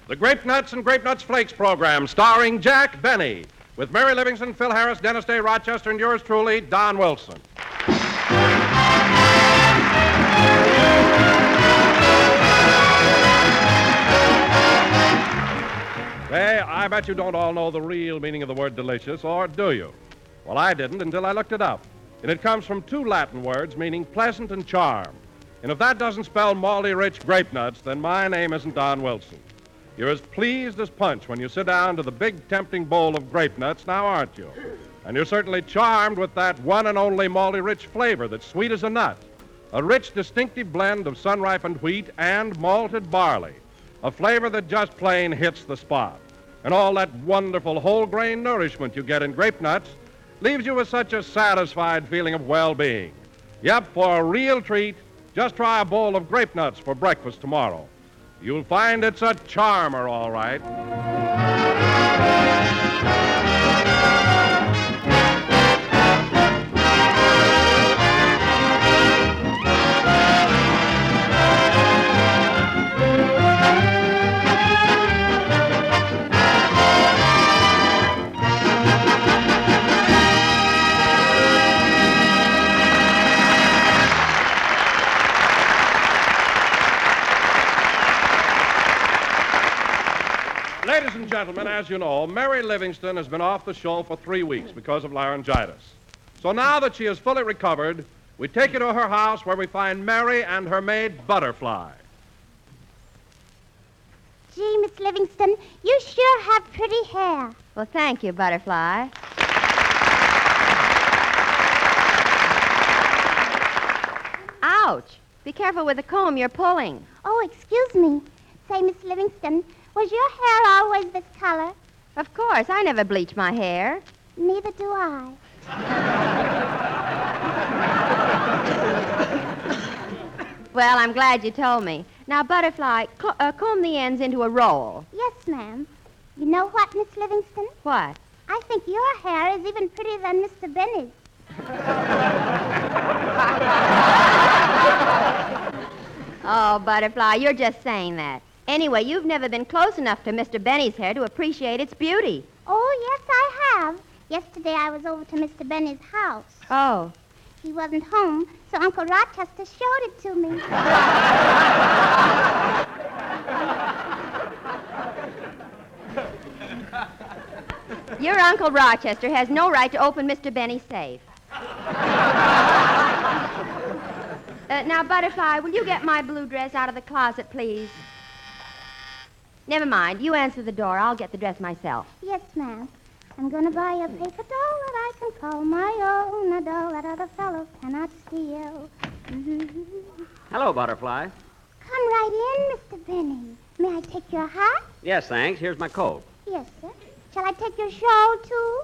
The Grape Nuts and Grape Nuts Flakes program, starring Jack Benny, with Mary Livingston, Phil Harris, Dennis Day, Rochester, and yours truly, Don Wilson. Say, I bet you don't all know the real meaning of the word delicious, or do you? Well, I didn't until I looked it up. And it comes from two Latin words meaning pleasant and charm. And if that doesn't spell malty rich grape nuts, then my name isn't Don Wilson. You're as pleased as Punch when you sit down to the big tempting bowl of grape nuts, now aren't you? And you're certainly charmed with that one and only malty rich flavor that's sweet as a nut. A rich, distinctive blend of sun-ripened wheat and malted barley. A flavor that just plain hits the spot. And all that wonderful whole grain nourishment you get in grape nuts leaves you with such a satisfied feeling of well-being. Yep, for a real treat, just try a bowl of grape nuts for breakfast tomorrow. You'll find it's a charmer, all right. Ladies and gentlemen, as you know, Mary Livingston has been off the show for 3 weeks because of laryngitis. So now that she is fully recovered, we take you to her house where we find Mary and her maid, Butterfly. Gee, Miss Livingston, you sure have pretty hair. Well, thank you, Butterfly. Ouch! Be careful with the comb you're pulling. Oh, excuse me. Say, Miss Livingston, was your hair always this color? Of course, I never bleach my hair. Neither do I. Well, I'm glad you told me. Now, Butterfly, comb the ends into a roll. Yes, ma'am. You know what, Miss Livingston? What? I think your hair is even prettier than Mr. Benny's. Oh, Butterfly, you're just saying that. Anyway, you've never been close enough to Mr. Benny's hair to appreciate its beauty. Oh, yes, I have. Yesterday I was over to Mr. Benny's house. Oh. He wasn't home, so Uncle Rochester showed it to me. Your Uncle Rochester has no right to open Mr. Benny's safe. Now, Butterfly, will you get my blue dress out of the closet, please? Never mind. You answer the door. I'll get the dress myself. Yes, ma'am. I'm going to buy a paper doll that I can call my own, a doll that other fellows cannot steal. Hello, Butterfly. Come right in, Mr. Benny. May I take your hat? Yes, thanks. Here's my coat. Yes, sir. Shall I take your shawl, too?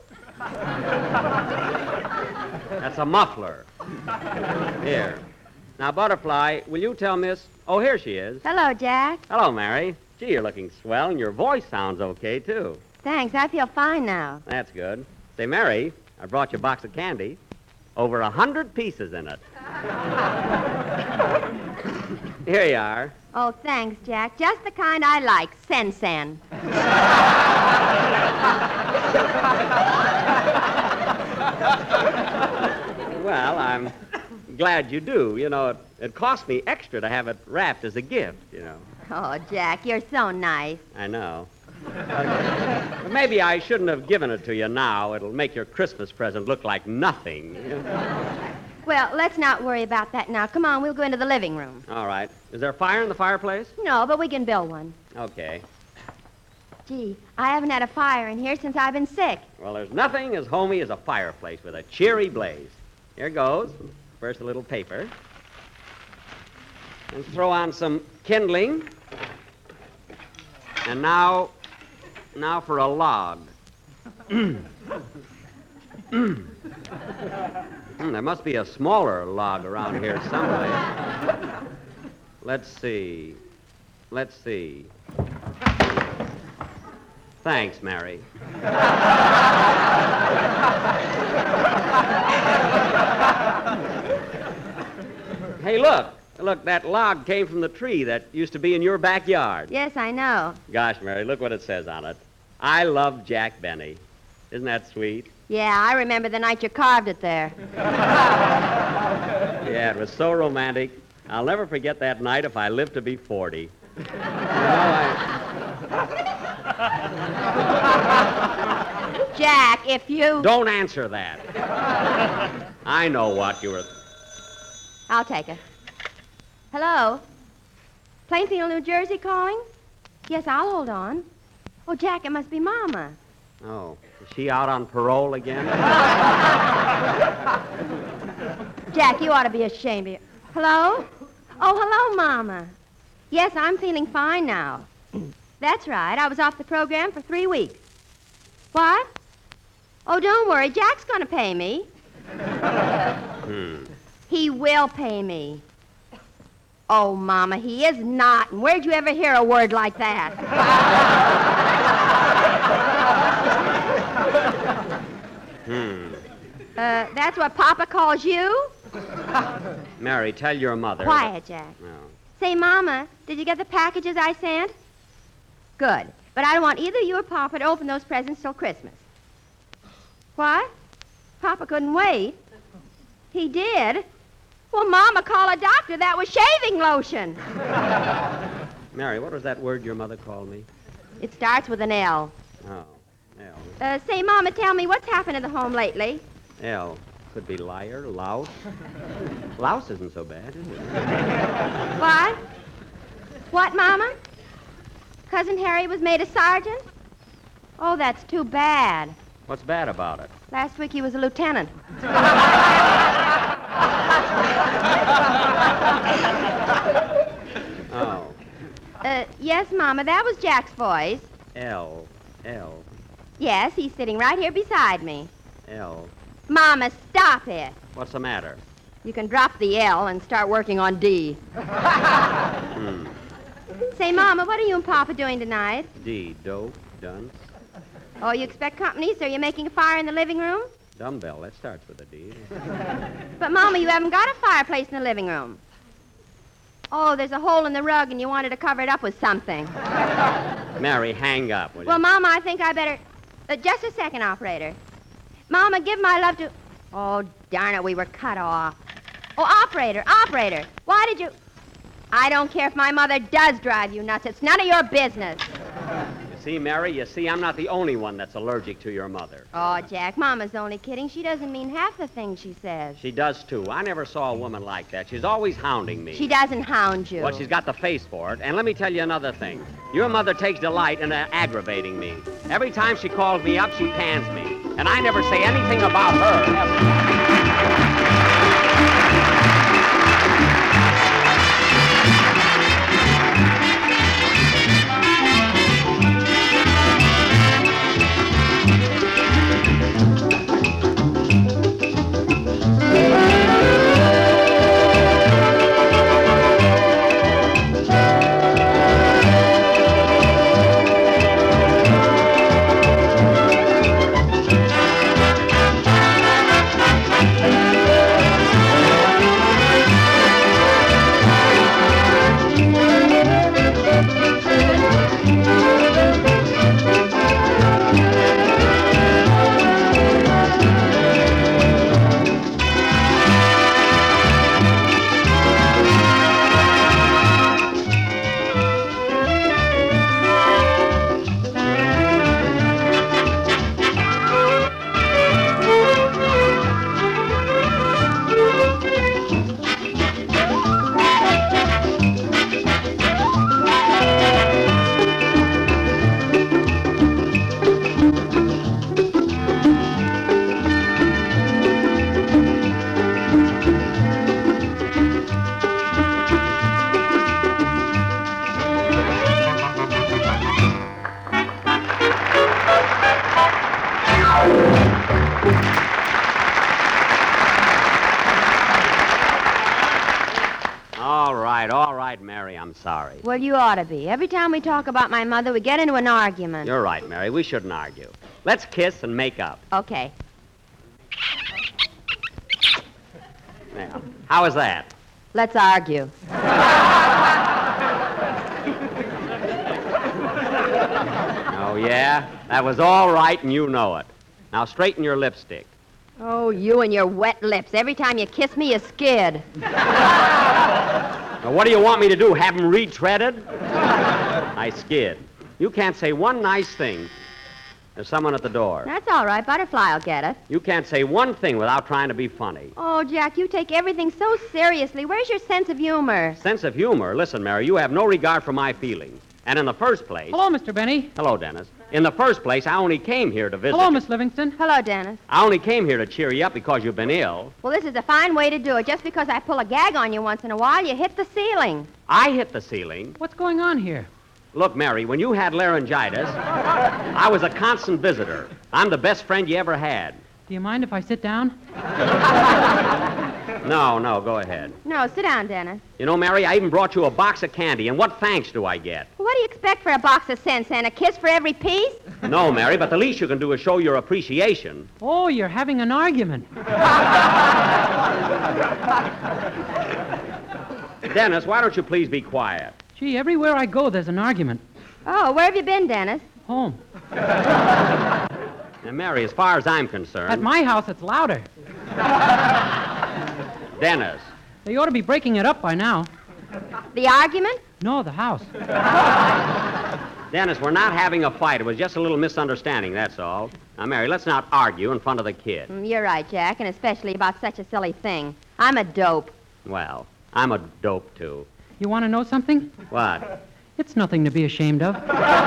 That's a muffler. Here. Now, Butterfly, will you tell Miss... Oh, here she is. Hello, Jack. Hello, Mary. Gee, you're looking swell, and your voice sounds okay, too. Thanks. I feel fine now. That's good. Say, Mary, I brought you a box of candy. Over 100 pieces in it. Here you are. Oh, thanks, Jack. Just the kind I like. Sen. Well, I'm glad you do. You know, it cost me extra to have it wrapped as a gift, you know. Oh, Jack, you're so nice. I know. But maybe I shouldn't have given it to you now. It'll make your Christmas present look like nothing. Well, let's not worry about that now. Come on, we'll go into the living room. All right. Is there a fire in the fireplace? No, but we can build one. Okay. Gee, I haven't had a fire in here since I've been sick. Well, there's nothing as homey as a fireplace with a cheery blaze. Here goes. First, a little paper. And throw on some kindling. And now for a log. There must be a smaller log around here somewhere. Let's see. Thanks, Mary. Hey, look. Look, that log came from the tree that used to be in your backyard. Yes, I know. Gosh, Mary, look what it says on it. I love Jack Benny. Isn't that sweet? Yeah, I remember the night you carved it there. Yeah, it was so romantic. I'll never forget that night if I live to be 40. You know, Jack, if you... Don't answer that. I know what you were... I'll take it. Hello? Plainfield, New Jersey calling? Yes, I'll hold on. Oh, Jack, it must be Mama. Oh, is she out on parole again? Jack, you ought to be ashamed of you. Hello? Oh, hello, Mama. Yes, I'm feeling fine now. That's right. I was off the program for 3 weeks. What? Oh, don't worry. Jack's going to pay me. He will pay me. Oh, Mama, he is not. And where'd you ever hear a word like that? That's what Papa calls you? Mary, tell your mother. Quiet, Jack. No. Say, Mama, did you get the packages I sent? Good. But I don't want either you or Papa to open those presents till Christmas. What? Papa couldn't wait? He did? Well, Mama, call a doctor. That was shaving lotion. Mary, what was that word your mother called me? It starts with an L. Oh, L. Say, Mama, tell me what's happened to the home lately. L. Could be liar, louse. Louse isn't so bad, is it? What? What, Mama? Cousin Harry was made a sergeant? Oh, that's too bad. What's bad about it? Last week he was a lieutenant. Oh. Yes, Mama, that was Jack's voice. L. Yes, he's sitting right here beside me. L. Mama, stop it. What's the matter? You can drop the L and start working on D. Say, Mama, what are you and Papa doing tonight? D. Dope. Dunce. Oh, you expect company, so you're making a fire in the living room? Dumbbell. That starts with a D. But, Mama, you haven't got a fireplace in the living room. Oh, there's a hole in the rug, and you wanted to cover it up with something. Mary, hang up, will you? Well, Mama, I think I better... just a second, operator. Mama, give my love to... Oh, darn it, we were cut off. Oh, operator, why did you... I don't care if my mother does drive you nuts. It's none of your business. You see, Mary, I'm not the only one that's allergic to your mother. Oh, Jack, Mama's only kidding. She doesn't mean half the things she says. She does, too. I never saw a woman like that. She's always hounding me. She doesn't hound you. Well, she's got the face for it. And let me tell you another thing. Your mother takes delight in aggravating me. Every time she calls me up, she pans me. And I never say anything about her, ever. All right, Mary, I'm sorry. Well, you ought to be. Every time we talk about my mother, we get into an argument. You're right, Mary. We shouldn't argue. Let's kiss and make up. Okay. Now, how is that? Let's argue. Oh, yeah? That was all right, and you know it. Now straighten your lipstick. Oh, you and your wet lips. Every time you kiss me, you skid. Now, what do you want me to do, have them retreaded? I skid. You can't say one nice thing. There's someone at the door. That's all right. Butterfly will get it. You can't say one thing without trying to be funny. Oh, Jack, you take everything so seriously. Where's your sense of humor? Sense of humor? Listen, Mary, you have no regard for my feelings. And in the first place... Hello, Mr. Benny. Hello, Dennis. In the first place, I only came here to visit Hello, you. Miss Livingston. Hello, Dennis. I only came here to cheer you up because you've been ill. Well, this is a fine way to do it. Just because I pull a gag on you once in a while, you hit the ceiling. I hit the ceiling. What's going on here? Look, Mary, when you had laryngitis, I was a constant visitor. I'm the best friend you ever had. Do you mind if I sit down? No, go ahead. No, sit down, Dennis. You know, Mary, I even brought you a box of candy, and what thanks do I get? What do you expect for a box of cents, and a kiss for every piece? No, Mary, but the least you can do is show your appreciation. Oh, you're having an argument. Dennis, why don't you please be quiet? Gee, everywhere I go, there's an argument. Oh, where have you been, Dennis? Home. Now, Mary, as far as I'm concerned... At my house, it's louder. Dennis. They ought to be breaking it up by now. The argument? No, the house. Dennis, we're not having a fight. It was just a little misunderstanding, that's all. Now, Mary, let's not argue in front of the kid. You're right, Jack, and especially about such a silly thing. I'm a dope. Well, I'm a dope, too. You want to know something? What? It's nothing to be ashamed of.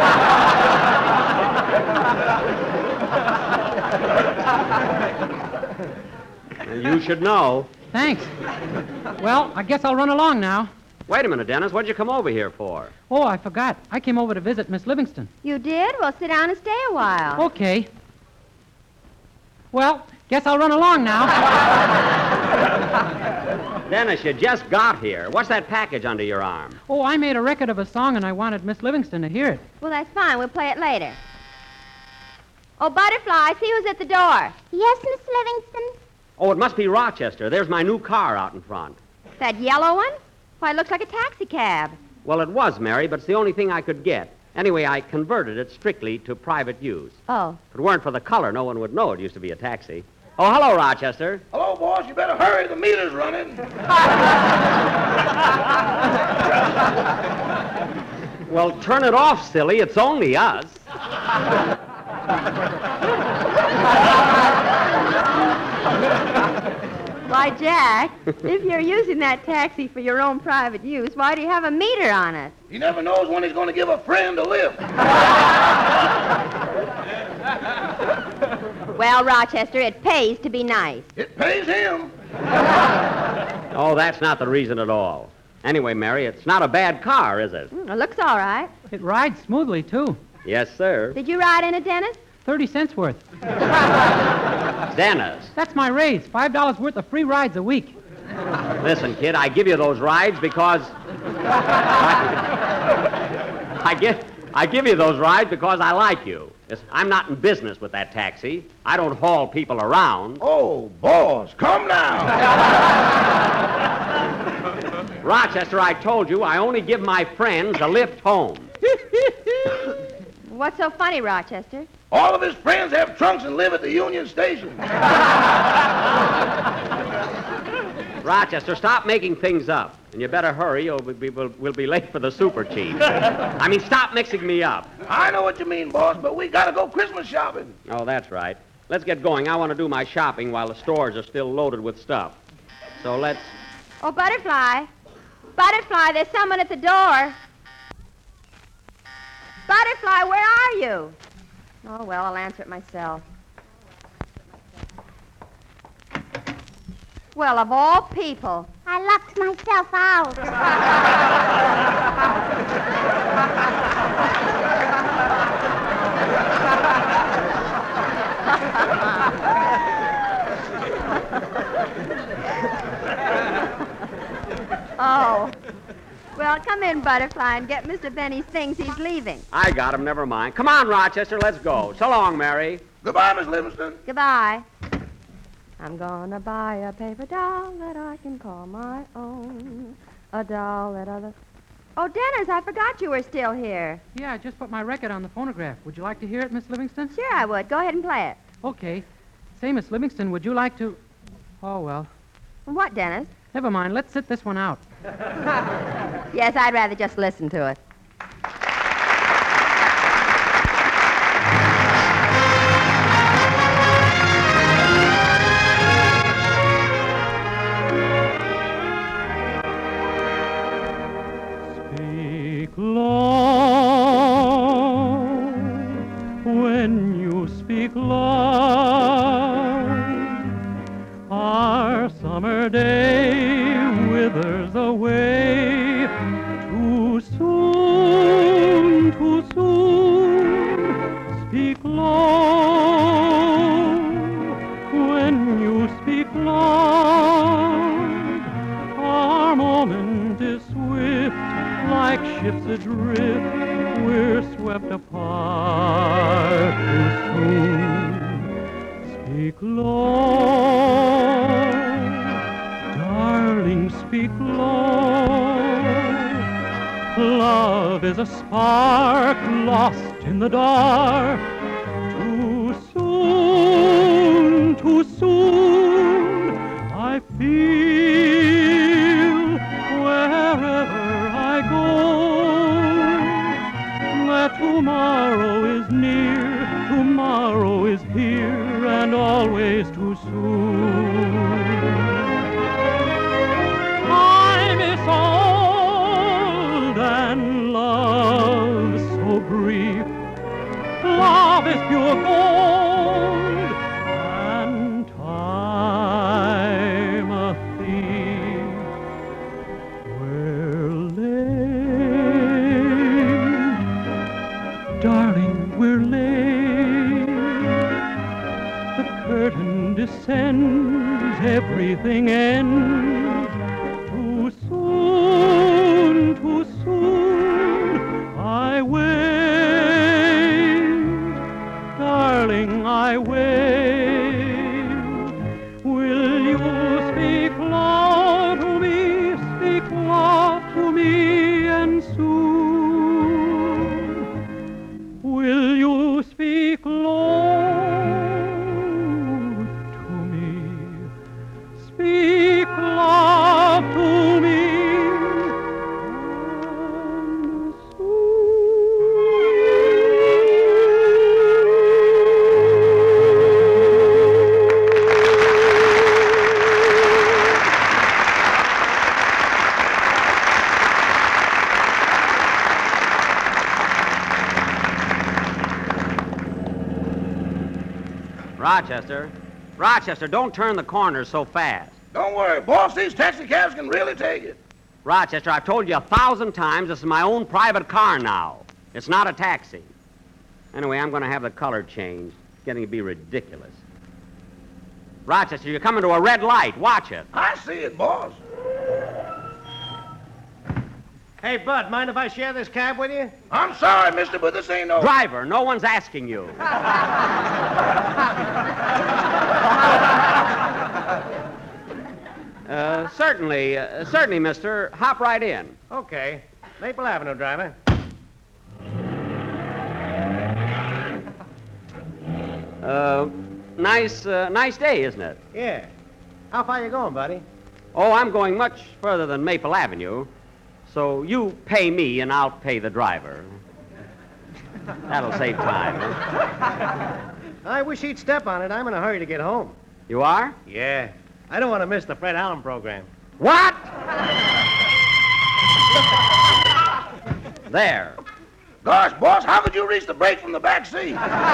You should know. Thanks. Well, I guess I'll run along now. Wait a minute, Dennis. What'd you come over here for? Oh, I forgot. I came over to visit Miss Livingston. You did? Well, sit down and stay a while. Okay. Well, guess I'll run along now. Dennis, you just got here. What's that package under your arm? Oh, I made a record of a song, and I wanted Miss Livingston to hear it. Well, that's fine. We'll play it later. Oh, Butterfly, see who's at the door. Yes, Miss Livingston? Oh, it must be Rochester. There's my new car out in front. That yellow one? Why, it looks like a taxi cab. Well, it was, Mary, but it's the only thing I could get. Anyway, I converted it strictly to private use. Oh. If it weren't for the color, no one would know it used to be a taxi. Oh, hello, Rochester. Hello, boss. You better hurry. The meter's running. Well, turn it off, silly. It's only us. Why, Jack, if you're using that taxi for your own private use, why do you have a meter on it? He never knows when he's going to give a friend a lift. Well, Rochester, it pays to be nice. It pays him. Oh, that's not the reason at all. Anyway, Mary, it's not a bad car, is it? It looks all right. It rides smoothly, too. Yes, sir. Did you ride in it, Dennis? 30 cents worth. Dennis, That's my raise. $5 worth of free rides a week. listen, kid, I give you those rides because... I give you those rides because I like you. I'm not in business with that taxi. I don't haul people around. Oh, boss, come now. Rochester, I told you I only give my friends a lift home. What's so funny, Rochester? All of his friends have trunks and live at the Union Station. Rochester, stop making things up. And you better hurry, or we'll be late for the super chief. I mean, stop mixing me up. I know what you mean, boss, but we got to go Christmas shopping. Oh, that's right. Let's get going. I want to do my shopping while the stores are still loaded with stuff. So let's... Oh, Butterfly. Butterfly, there's someone at the door. Butterfly, where are you? Oh, well, I'll answer it myself. Well, of all people. I locked myself out. Oh. Well, come in, Butterfly, and get Mr. Benny's things. He's leaving. I got him, never mind. Come on, Rochester, let's go. So long, Mary. Goodbye, Miss Livingston. Goodbye. I'm gonna buy a paper doll that I can call my own. A doll that other... Oh, Dennis, I forgot you were still here. Yeah, I just put my record on the phonograph. Would you like to hear it, Miss Livingston? Sure, I would. Go ahead and play it. Okay. Say, Miss Livingston, would you like to... Oh, well. What, Dennis? Never mind. Let's sit this one out. Yes, I'd rather just listen to it. Speak low when you speak low. Our summer day withers away too soon, too soon. Speak low when you speak loud. Our moment is swift, like ships adrift. We're swept apart too soon. Speak low, darling, speak low. Love is a spark lost in the dark. Too soon, too soon. I feel wherever I go that tomorrow is near, tomorrow is here, and always too soon. Time is old and love so brief. Love is pure gold and time a thief. We're late, darling, we're late. The curtain descends, everything ends. Too soon, too soon. I wait, darling, I wait. Will you speak low to me, speak low to me, and soon? Will you speak low to me, speak low to me, and Rochester, don't turn the corner so fast. Don't worry, boss. These taxi cabs can really take it. Rochester, I've told you 1,000 times this is my own private car now. It's not a taxi. Anyway, I'm going to have the color changed. It's getting to be ridiculous. Rochester, you're coming to a red light. Watch it. I see it, boss. Hey, Bud, mind if I share this cab with you? I'm sorry, mister, but this ain't no... Driver, no one's asking you. Certainly, mister. Hop right in. Okay. Maple Avenue, driver. Nice day, isn't it? Yeah. How far you going, buddy? Oh, I'm going much further than Maple Avenue. So you pay me and I'll pay the driver. That'll save time. I wish he'd step on it. I'm in a hurry to get home. You are? Yeah. I don't want to miss the Fred Allen program. What? There. Gosh, boss, how could you reach the brake from the back seat?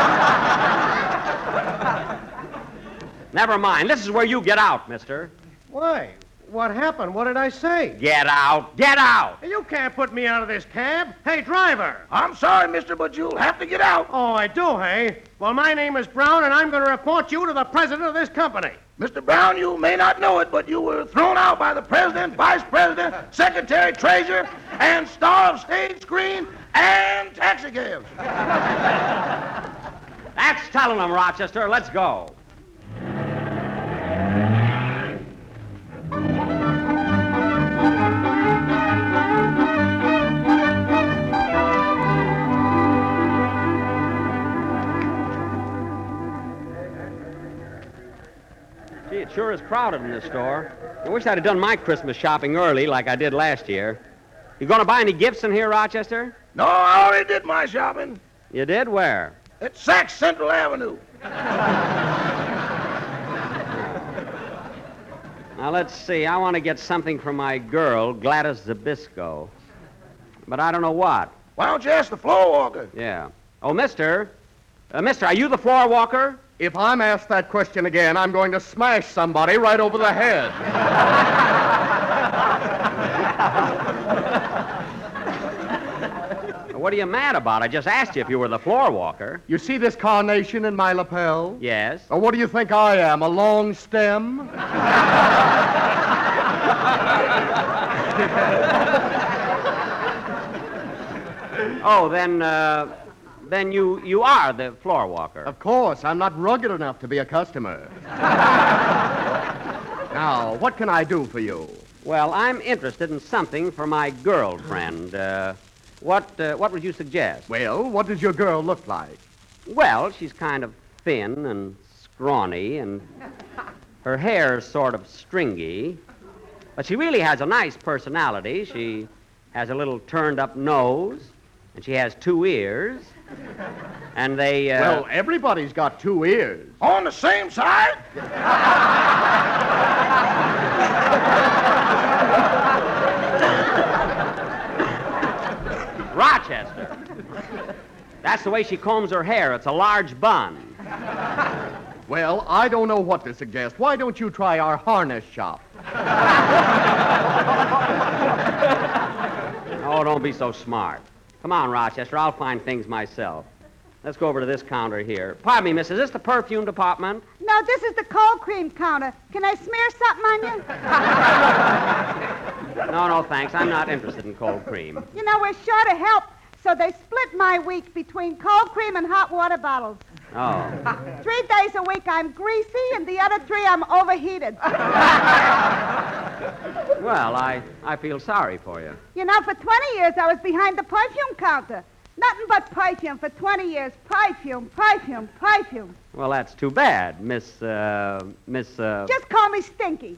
Never mind. This is where you get out, mister. Why? What happened? What did I say? Get out. Get out. You can't put me out of this cab. Hey, driver. I'm sorry, mister, but you'll have to get out. Oh, I do, hey? Well, my name is Brown, and I'm going to report you to the president of this company. Mr. Brown, you may not know it, but you were thrown out by the president, vice president, secretary, treasurer, and star of stage, screen, and taxi cabs. That's telling them, Rochester. Let's go. it sure is crowded in this store. I wish I'd have done my Christmas shopping early like I did last year. You going to buy any gifts in here, Rochester? No, I already did my shopping. You did? Where? At Saks Central Avenue. Now, let's see. I want to get something for my girl, Gladys Zabisco. But I don't know what. Why don't you ask the floor walker? Yeah. Oh, mister, are you the floor walker? If I'm asked that question again, I'm going to smash somebody right over the head. What are you mad about? I just asked you if you were the floor walker. You see this carnation in my lapel? Yes. Or what do you think I am, a long stem? Oh, then you are the floor walker. Of course, I'm not rugged enough to be a customer. Now, what can I do for you? Well, I'm interested in something for my girlfriend. What would you suggest? Well, what does your girl look like? Well, she's kind of thin and scrawny, and her hair's sort of stringy. But she really has a nice personality. She has a little turned-up nose, and she has 2 ears. And they, Well, everybody's got 2 ears. On the same side? Rochester. That's the way she combs her hair. It's a large bun. Well, I don't know what to suggest. Why don't you try our harness shop? Oh, don't be so smart. Come on, Rochester. I'll find things myself. Let's go over to this counter here. Pardon me, miss. Is this the perfume department? No, this is the cold cream counter. Can I smear something on you? No, thanks. I'm not interested in cold cream. You know, we're short of help, so they split my week between cold cream and hot water bottles. Oh. 3 days a week I'm greasy, and the other 3 I'm overheated. Well, I feel sorry for you. You know, for 20 years I was behind the perfume counter. Nothing but perfume for 20 years. Perfume, perfume, perfume. Well, that's too bad, Miss. Just call me Stinky.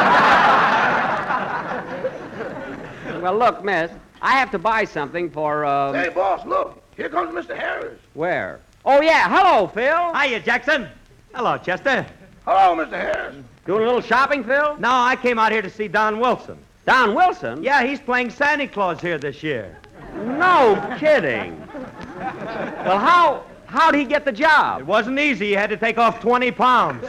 Well, look, miss, I have to buy something for, Hey, boss, look. Here comes Mr. Harris. Where? Oh, yeah. Hello, Phil. Hiya, Jackson. Hello, Chester. Hello, Mr. Harris. Doing a little shopping, Phil? No, I came out here to see Don Wilson. Don Wilson? Yeah, he's playing Santa Claus here this year. No kidding. Well, how'd he get the job? It wasn't easy. He had to take off 20 pounds.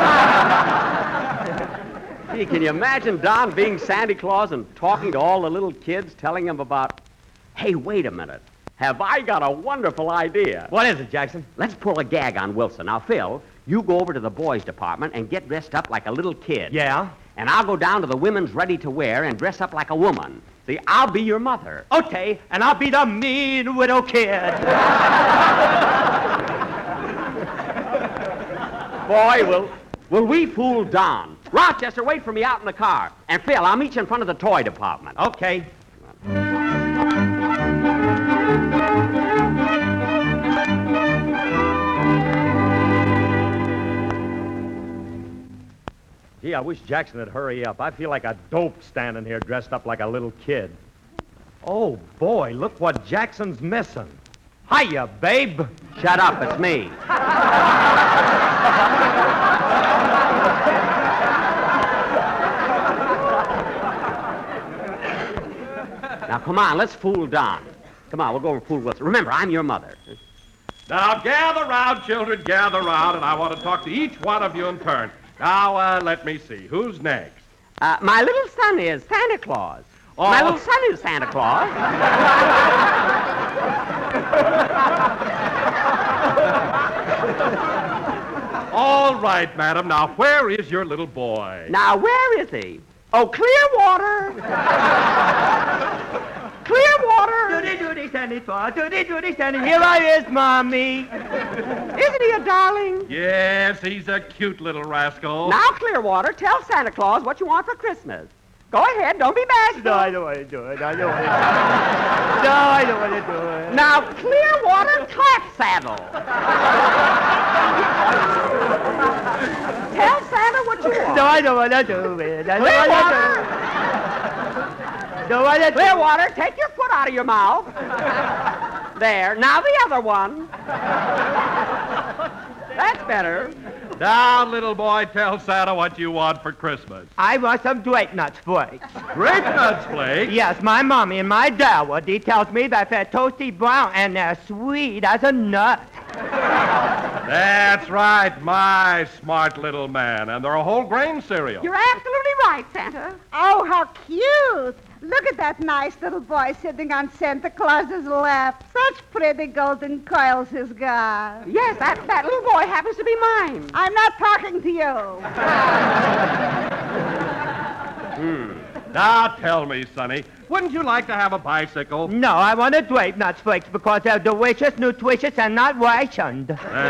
Gee, can you imagine Don being Santa Claus and talking to all the little kids, telling them about, hey, wait a minute. Have I got a wonderful idea? What is it, Jackson? Let's pull a gag on Wilson. Now, Phil, you go over to the boys' department and get dressed up like a little kid. Yeah? And I'll go down to the women's ready-to-wear and dress up like a woman. See, I'll be your mother. Okay, and I'll be the mean widow kid. Boy, will we fool Don. Rochester, wait for me out in the car. And Phil, I'll meet you in front of the toy department. Okay. Gee, I wish Jackson would hurry up. I feel like a dope standing here dressed up like a little kid. Oh, boy, look what Jackson's missing. Hiya, babe. Shut up, it's me. Now, come on, let's fool Don. Come on, we'll go and fool Wilson. Remember, I'm your mother. Now, gather round, children, gather round, and I want to talk to each one of you in turn. Now, let me see. Who's next? My little son is Santa Claus. Oh. My little son is Santa Claus. All right, madam. Now, where is your little boy? Now, where is he? Oh, Clearwater. Clearwater. Doody, Santa Claus. Doody, Santa. Here I is, Mommy. Isn't he a darling? Yes, he's a cute little rascal. Now, Clearwater, tell Santa Claus what you want for Christmas. Go ahead, don't be bashful. No, I don't want to do it. I don't want to do it. No, I don't want to do it. Now, Clearwater, clap saddle. Tell Santa what want to chew on? No, I don't want to do it. I don't want to do it. Clearwater, take your foot out of your mouth. There. Now the other one. That's better. Now, little boy, tell Santa what you want for Christmas. I want some grape nuts flakes. Grape nuts flakes? Yes, my mommy and my dad, he tells me that they're toasty brown and they're sweet as a nut. That's right, my smart little man. And they're a whole grain cereal. You're absolutely right, Santa. Oh, how cute. Look at that nice little boy sitting on Santa Claus's lap. Such pretty golden coils he's got. Yes, that little boy happens to be mine. I'm not talking to you. Now tell me, Sonny, wouldn't you like to have a bicycle? No, I want a grape nuts flakes because they're delicious, nutritious, and not rationed.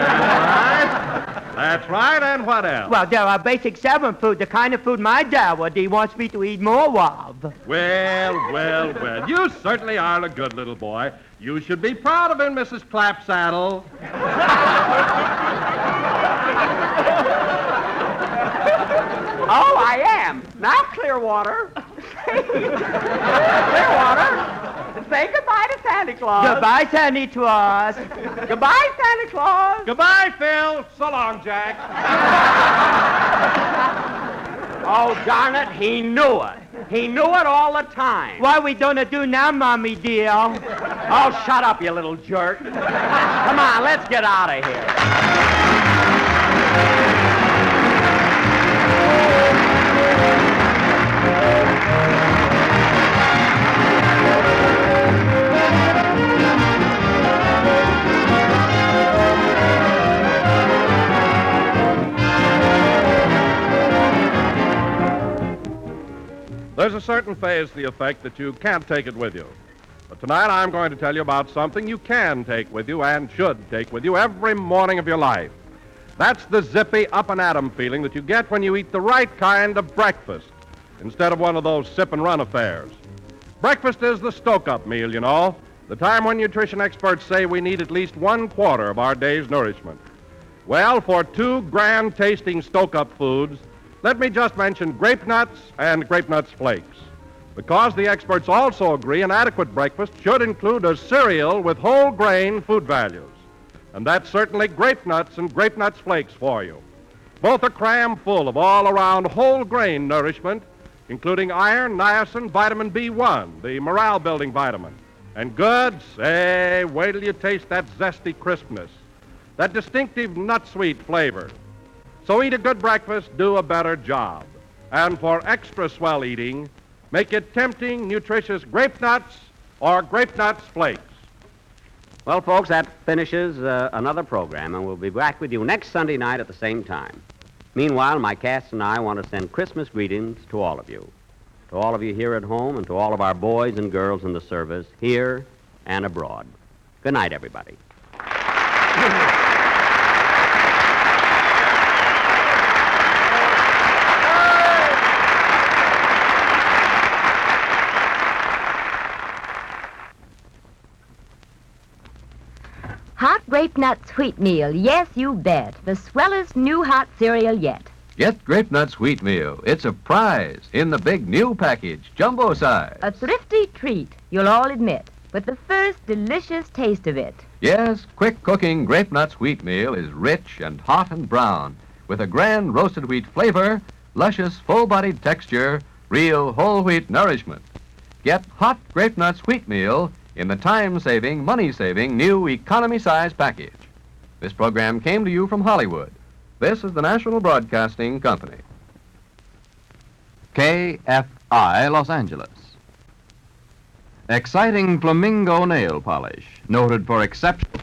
That's right, and what else? Well, there are basic 7 food, the kind of food my dad wants me to eat more of. Well, you certainly are a good little boy. You should be proud of him, Mrs. Clapsaddle. Oh, I am. Now, Clearwater. Clearwater, say goodbye to Santa Claus. Goodbye, Santa Claus. Goodbye, Santa Claus. Goodbye, Phil. So long, Jack. Oh, darn it, he knew it. He knew it all the time. What are we going to do now, Mommy dear? Oh, shut up, you little jerk. Come on, let's get out of here. There's a certain phase to the effect that you can't take it with you. But tonight I'm going to tell you about something you can take with you and should take with you every morning of your life. That's the zippy up-and-atom feeling that you get when you eat the right kind of breakfast instead of one of those sip-and-run affairs. Breakfast is the stoke-up meal, you know, the time when nutrition experts say we need at least 1/4 of our day's nourishment. Well, for 2 grand-tasting stoke-up foods, let me just mention grape nuts and grape nuts flakes, because the experts also agree an adequate breakfast should include a cereal with whole grain food values. And that's certainly grape nuts and grape nuts flakes for you. Both are crammed full of all-around whole grain nourishment, including iron, niacin, vitamin B1, the morale-building vitamin. And good, say, wait till you taste that zesty crispness, that distinctive nut-sweet flavor. So eat a good breakfast, do a better job. And for extra swell eating, make it tempting, nutritious grape nuts or grape nuts flakes. Well, folks, that finishes another program, and we'll be back with you next Sunday night at the same time. Meanwhile, my cast and I want to send Christmas greetings to all of you. To all of you here at home and to all of our boys and girls in the service, here and abroad. Good night, everybody. Hot Grape Nuts Wheatmeal, yes, you bet. The swellest new hot cereal yet. Get Grape Nuts Wheatmeal. It's a prize in the big new package, jumbo size. A thrifty treat, you'll all admit, with the first delicious taste of it. Yes, quick-cooking Grape Nuts Wheatmeal is rich and hot and brown, with a grand roasted wheat flavor, luscious, full-bodied texture, real whole wheat nourishment. Get hot Grape Nuts Wheatmeal in the time-saving, money-saving new economy-size package. This program came to you from Hollywood. This is the National Broadcasting Company. KFI, Los Angeles. Exciting flamingo nail polish, noted for exceptional...